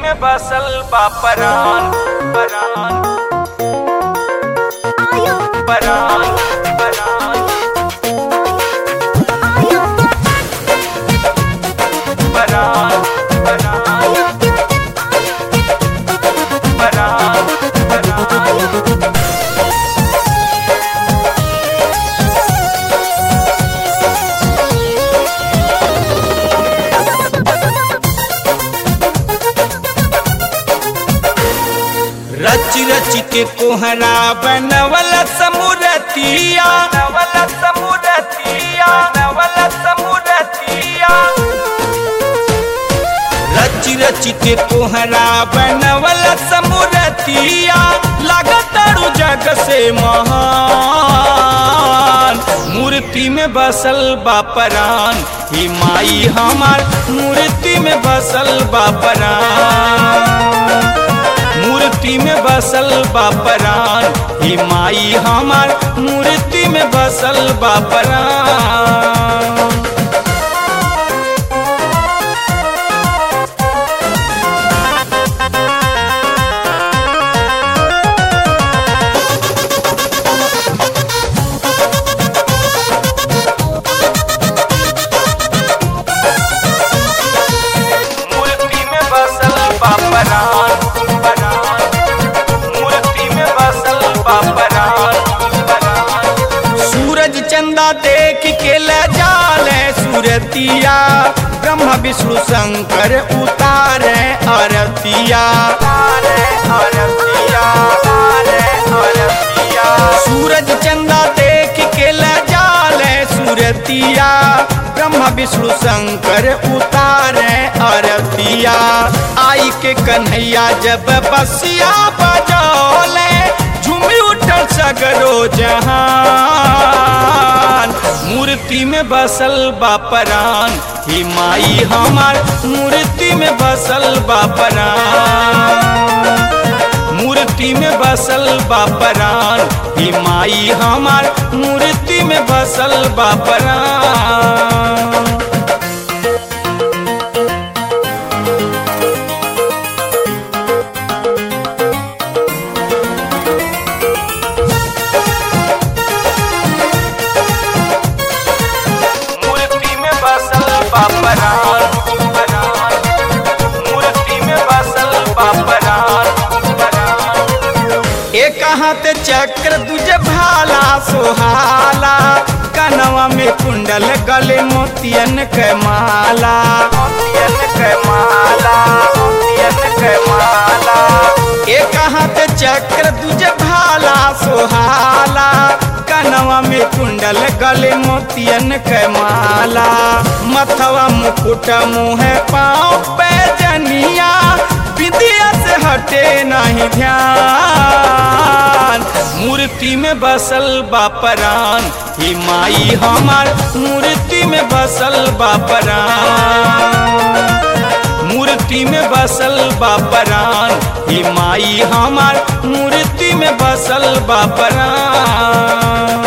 में बसल बा परान परान परान परान परान परान परान परान रच रच के कोहरा बनवल समुरतिया नवल समुरतिया नवल समुरतिया रच रच के कोहरा बनवल समुरतिया लागतारू जग से महान मूर्ति में बसल बा परान ही माई हमार मूर्ति में बसल बा परान मूर्ति में बसल बा परान ही माई हमार मूर्ति में बसल बा परान मूर्ति में बसल बा परान सूरज चंदा देख के ले जाले सूरतिया ब्रह्मा विष्णु शंकर उतारे आरतिया सूरज चंदा देख के ले जाले सूरतिया ब्रह्मा विष्णु शंकर उतारे आरतिया आई के कन्हैया जब बसिया बजौले झूमी उठल सगरो जहान मूर्ति में बसल बा परान ही माई हमार मूर्ति में बसल बा परान मूर्ति में बसल बा परान ही माई हमार मूर्ति में बसल बा परान एक हाथ चक्र दूजे भाला सोहाला कनवा में कुंडल गले मोतियन के माला मोतियन के माला मोतियन के माला एक हाथ चक्र दूजे भाला सोहाला कनवा में कुंडल गले मोतियन के माला मथवा मुकुट मुँह पाँव पे जनिया विद्या से हटे नहीं ध्यान मूर्ति में बसल बा परान ही माई हमार मूर्ति में बसल बा परान मूर्ति में बसल बा परान ही माई हमार मूर्ति में बसल बा परान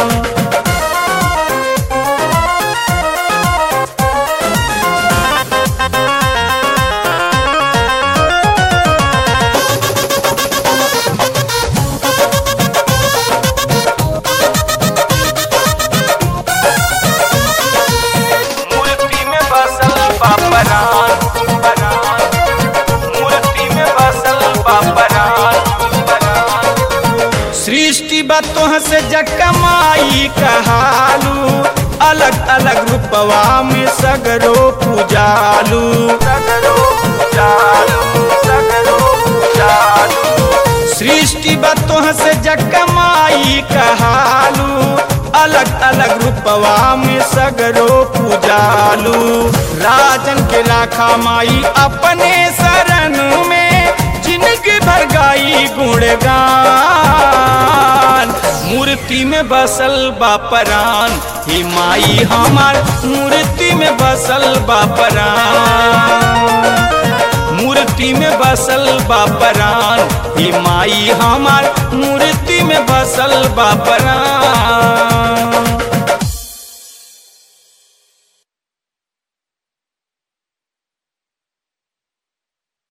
सृष्टि बतोह से जकमाई कहालू अलग अलग रूपवा में सगरो पूजालू सगरो पूजालू सगरो पूजालू सृष्टि बतोह से जकमाई कहालू अलग अलग रूपवा में सगरो पूजालू राजन के राखा माई अपने शरण में जिनकी भर गाई गुणगान मूर्ति में बसल बा परान ही माई हमार मूर्ति में बसल बा परान मूर्ति में बसल बा परान ही माई हमार मूर्ति में बसल बा परान।